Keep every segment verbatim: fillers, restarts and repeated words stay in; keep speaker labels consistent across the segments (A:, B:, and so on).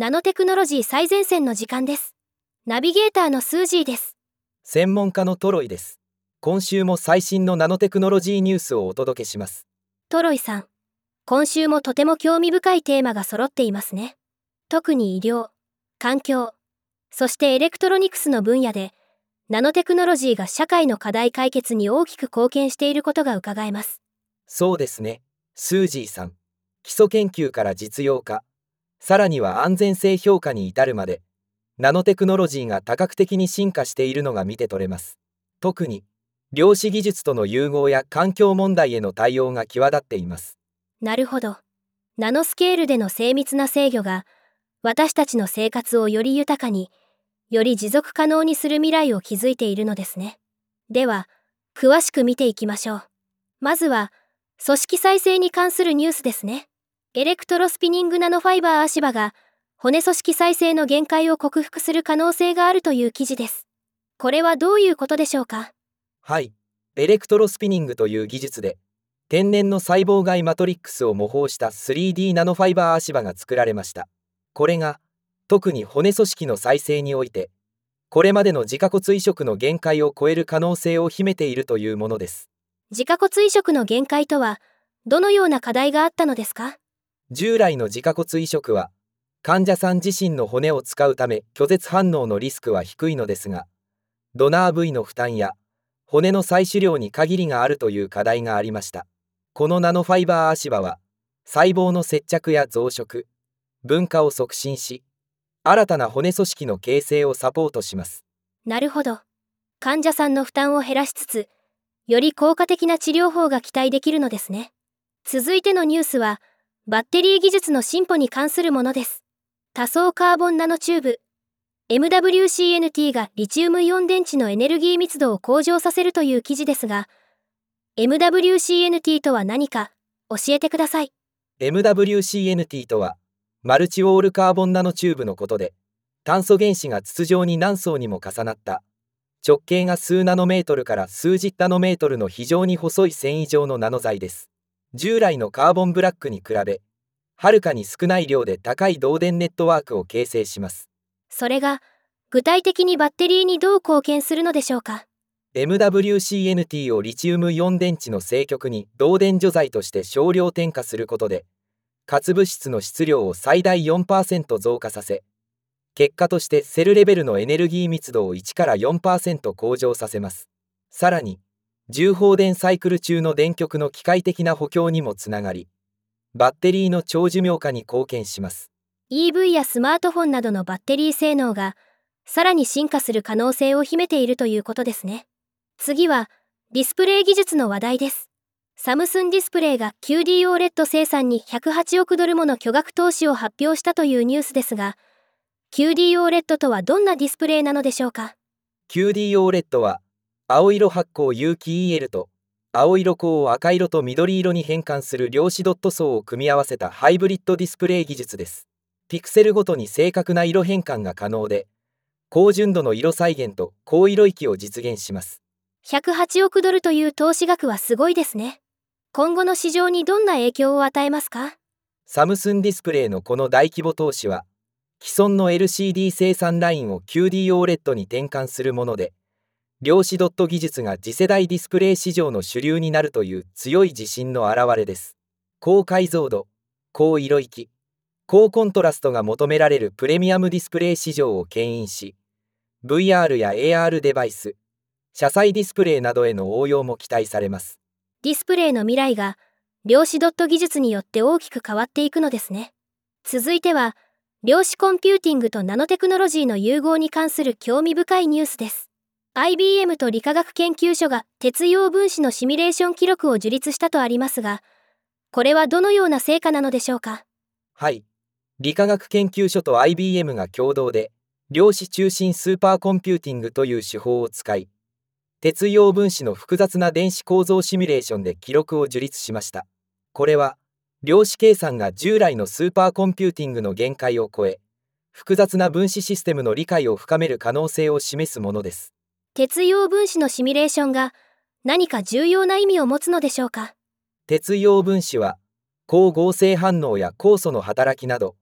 A: ナノテクノロジー最前線の時間です。ナビゲーターのスージーです。
B: 専門家のトロイです。今週も最新のナノテクノロジーニュースをお届けします。
A: トロイさん、今週もとても興味深いテーマが揃っていますね。特に医療、環境、そしてエレクトロニクスの分野で、ナノテクノロジーが社会の課題解決に大きく貢献していることが伺えます。
B: そうですね、スージーさん。基礎研究から実用化、さらには安全性評価に至るまで、ナノテクノロジーが多角的に進化しているのが見て取れます。特に、量子技術との融合や環境問題への対応が際立っています。
A: なるほど。ナノスケールでの精密な制御が、私たちの生活をより豊かに、より持続可能にする未来を築いているのですね。では、詳しく見ていきましょう。まずは、組織再生に関するニュースですね。エレクトロスピニングナノファイバー足場が、骨組織再生の限界を克服する可能性があるという記事です。これはどういうことでしょうか？
B: はい、エレクトロスピニングという技術で、天然の細胞外マトリックスを模倣した スリーディー ナノファイバー足場が作られました。これが、特に骨組織の再生において、これまでの自家骨移植の限界を超える可能性を秘めているというものです。
A: 自家骨移植の限界とは、どのような課題があったのですか？
B: 従来の自家骨移植は、患者さん自身の骨を使うため拒絶反応のリスクは低いのですが、ドナー部位の負担や骨の採取量に限りがあるという課題がありました。このナノファイバー足場は、細胞の接着や増殖、分化を促進し、新たな骨組織の形成をサポートします。
A: なるほど。患者さんの負担を減らしつつ、より効果的な治療法が期待できるのですね。続いてのニュースは、バッテリー技術の進歩に関するものです。多層カーボンナノチューブ エムダブリューシーエヌティー がリチウムイオン電池のエネルギー密度を向上させるという記事ですが、エムダブリューシーエヌティー とは何か教えてください。
B: エムダブリューシーエヌティー とは、マルチウォールカーボンナノチューブのことで、炭素原子が筒状に何層にも重なった直径が数ナノメートルから数十ナノメートルの非常に細い繊維状のナノ材です。従来のカーボンブラックに比べ、はるかに少ない量で高い導電ネットワークを形成します。
A: それが具体的にバッテリーにどう貢献するのでしょうか？
B: エムダブリューシーエヌティー をリチウムイオン電池の正極に導電除剤として少量添加することで、活物質の質量を最大 よんパーセント 増加させ、結果としてセルレベルのエネルギー密度をいちから よんパーセント 向上させます。さらに、重放電サイクル中の電極の機械的な補強にもつながり、バッテリーの長寿命化に貢献します。
A: イーブイ やスマートフォンなどのバッテリー性能がさらに進化する可能性を秘めているということですね。次はディスプレイ技術の話題です。サムスンディスプレイが キューディーオーレッド 生産にひゃくはちおくドルもの巨額投資を発表したというニュースですが、キューディーオーレッド とはどんなディスプレイなのでしょうか？
B: キューディーオーレッド は、青色発光有機 イーエル と青色光を赤色と緑色に変換する量子ドット層を組み合わせたハイブリッドディスプレイ技術です。ピクセルごとに正確な色変換が可能で、高純度の色再現と高色域を実現します。
A: ひゃくはちおくドルという投資額はすごいですね。今後の市場にどんな影響を与えますか？
B: サムスンディスプレイのこの大規模投資は、既存の エルシーディー 生産ラインを キューディーオーレッド に転換するもので、量子ドット技術が次世代ディスプレイ市場の主流になるという強い自信の表れです。高解像度、高色域、高コントラストが求められるプレミアムディスプレイ市場を牽引し、ブイアール や エーアール デバイス、車載ディスプレイなどへの応用も期待されます。
A: ディスプレイの未来が量子ドット技術によって大きく変わっていくのですね。続いては、量子コンピューティングとナノテクノロジーの融合に関する興味深いニュースです。アイビーエム と理化学研究所が鉄陽分子のシミュレーション記録を樹立したとありますが、これはどのような成果なのでしょうか？
B: はい、理化学研究所と アイビーエム が共同で、量子中心スーパーコンピューティングという手法を使い、鉄陽分子の複雑な電子構造シミュレーションで記録を樹立しました。これは、量子計算が従来のスーパーコンピューティングの限界を超え、複雑な分子システムの理解を深める可能性を示すものです。
A: 鉄陽分子のシミュレーションが何か重要な意味を持つのでしょうか？
B: 鉄陽分子は、光合成反応や酵素の働きなど、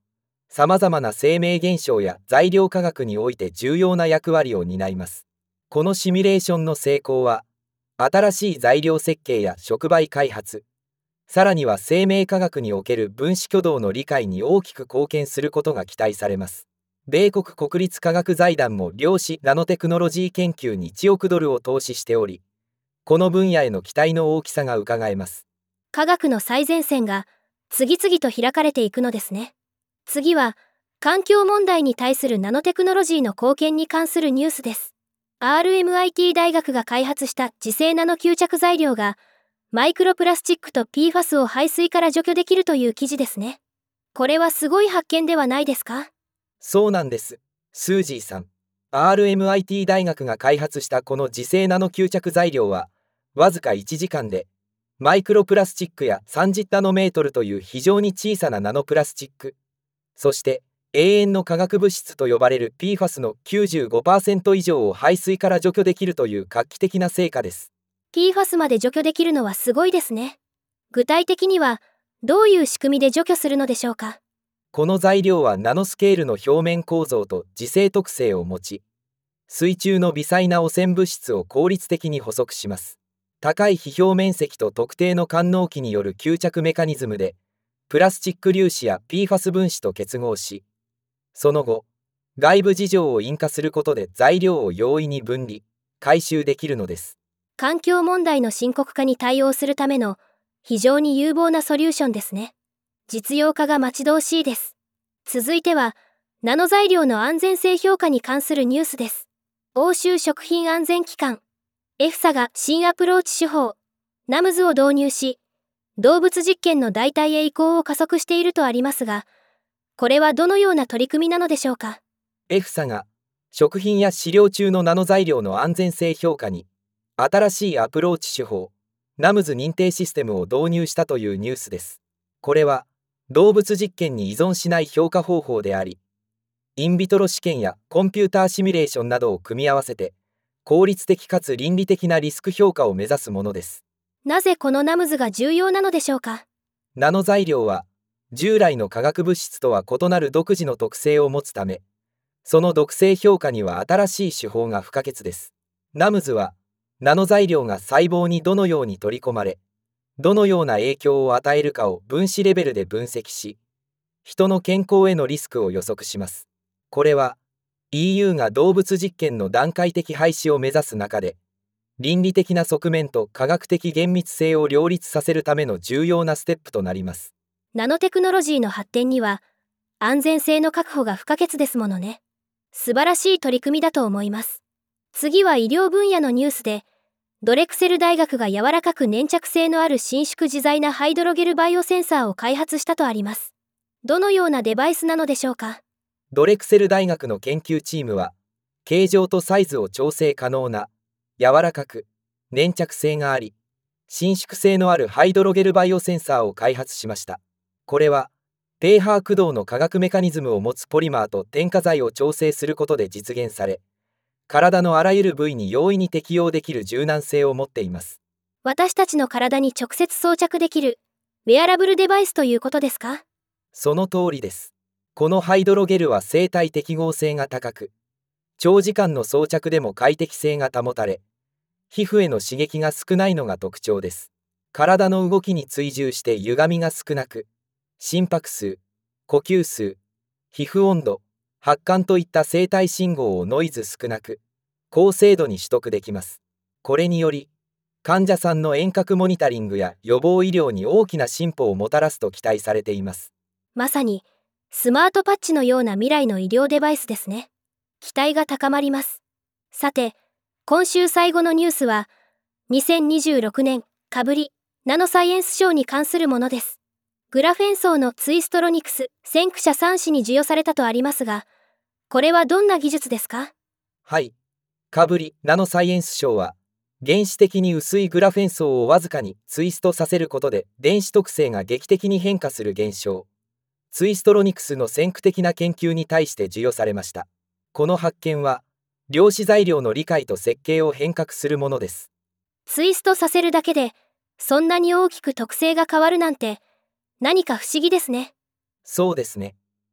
B: さまざまな生命現象や材料科学において重要な役割を担います。このシミュレーションの成功は、新しい材料設計や触媒開発、さらには生命科学における分子挙動の理解に大きく貢献することが期待されます。米国国立科学財団も量子ナノテクノロジー研究にいちおくドルを投資しており、この分野への期待の大きさがうかがえます。
A: 科学の最前線が次々と開かれていくのですね。次は、環境問題に対するナノテクノロジーの貢献に関するニュースです。アールエムアイティー 大学が開発した次世ナノ吸着材料が、マイクロプラスチックと ピーファス を排水から除去できるという記事ですね。これはすごい発見ではないですか？
B: そうなんです、スージーさん。アールエムアイティー 大学が開発したこの次世ナノ吸着材料は、わずかいちじかんで、マイクロプラスチックやさんじゅうナノメートルという非常に小さなナノプラスチック、そして永遠の化学物質と呼ばれる ピーファス の きゅうじゅうごパーセント 以上を排水から除去できるという画期的な成果です。
A: ピーファス まで除去できるのはすごいですね。具体的には、どういう仕組みで除去するのでしょうか？
B: この材料はナノスケールの表面構造と磁性特性を持ち、水中の微細な汚染物質を効率的に捕捉します。高い非表面積と特定の官能器による吸着メカニズムで、プラスチック粒子や ピーファス 分子と結合し、その後、外部事情を引火することで材料を容易に分離、回収できるのです。
A: 環境問題の深刻化に対応するための非常に有望なソリューションですね。実用化が待ち遠しいです。続いては、ナノ材料の安全性評価に関するニュースです。欧州食品安全機関、エフサ が新アプローチ手法、ナムズ を導入し、動物実験の代替へ移行を加速しているとありますが、これはどのような取り組みなのでしょうか？
B: エフサ が食品や飼料中のナノ材料の安全性評価に新しいアプローチ手法、ナムズ 認定システムを導入したというニュースです。これは動物実験に依存しない評価方法であり、インビトロ試験やコンピューターシミュレーションなどを組み合わせて、効率的かつ倫理的なリスク評価を目指すものです。
A: なぜこのナムズが重要なのでしょうか？
B: ナノ材料は従来の化学物質とは異なる独自の特性を持つため、その毒性評価には新しい手法が不可欠です。ナムズ はナノ材料が細胞にどのように取り込まれ、どのような影響を与えるかを分子レベルで分析し、人の健康へのリスクを予測します。これは イーユー が動物実験の段階的廃止を目指す中で、倫理的な側面と科学的厳密性を両立させるための重要なステップとなります。
A: ナノテクノロジーの発展には、安全性の確保が不可欠ですものね。素晴らしい取り組みだと思います。次は医療分野のニュースで、ドレクセル大学が柔らかく粘着性のある伸縮自在なハイドロゲルバイオセンサーを開発したとあります。どのようなデバイスなのでしょうか？
B: ドレクセル大学の研究チームは、形状とサイズを調整可能な、柔らかく、粘着性があり、伸縮性のあるハイドロゲルバイオセンサーを開発しました。これは、ペーハー駆動の化学メカニズムを持つポリマーと添加剤を調整することで実現され、体のあらゆる部位に容易に適用できる柔軟性を持っています。
A: 私たちの体に直接装着できる、ウェアラブルデバイスということですか？
B: その通りです。このハイドロゲルは生体適合性が高く、長時間の装着でも快適性が保たれ、皮膚への刺激が少ないのが特徴です。体の動きに追従して歪みが少なく、心拍数、呼吸数、皮膚温度、発汗といった生体信号をノイズ少なく、高精度に取得できます。これにより、患者さんの遠隔モニタリングや予防医療に大きな進歩をもたらすと期待されています。
A: まさに、スマートパッチのような未来の医療デバイスですね。期待が高まります。さて、今週最後のニュースは、にせんにじゅうろくねん、かぶり、ナノサイエンス賞に関するものです。グラフェン層のツイストロニクス、先駆者さんしに授与されたとありますが、これはどんな技術ですか？
B: はい。かぶりナノサイエンス賞は、原子的に薄いグラフェン層をわずかにツイストさせることで電子特性が劇的に変化する現象、ツイストロニクスの先駆的な研究に対して授与されました。この発見は、量子材料の理解と設計を変革するものです。
A: ツイストさせるだけで、そんなに大きく特性が変わるなんて、何か不思議ですね。
B: そうですね。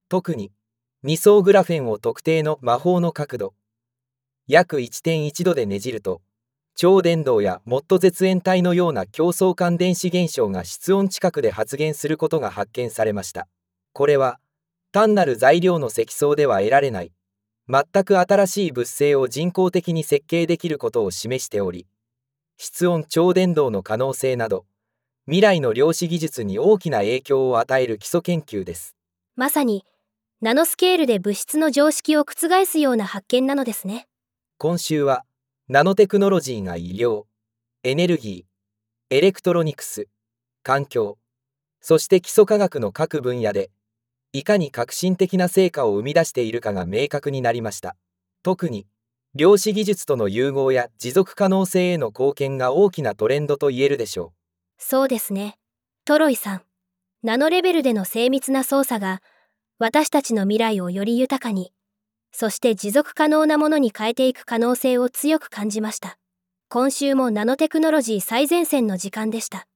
B: 特にに層グラフェンを特定の魔法の角度約 いってんいち 度でねじると、超電導やモット絶縁体のような競相関電子現象が室温近くで発現することが発見されました。これは単なる材料の積層では得られない全く新しい物性を人工的に設計できることを示しており、室温超伝導の可能性など未来の量子技術に大きな影響を与える基礎研究です。
A: まさにナノスケールで物質の常識を覆すような発見なのですね。
B: 今週はナノテクノロジーが医療、エネルギー、エレクトロニクス、環境、そして基礎科学の各分野でいかに革新的な成果を生み出しているかが明確になりました。特に量子技術との融合や持続可能性への貢献が大きなトレンドと言えるでしょう。
A: そうですね。トロイさん、ナノレベルでの精密な操作が私たちの未来をより豊かに、そして持続可能なものに変えていく可能性を強く感じました。今週もナノテクノロジー最前線の時間でした。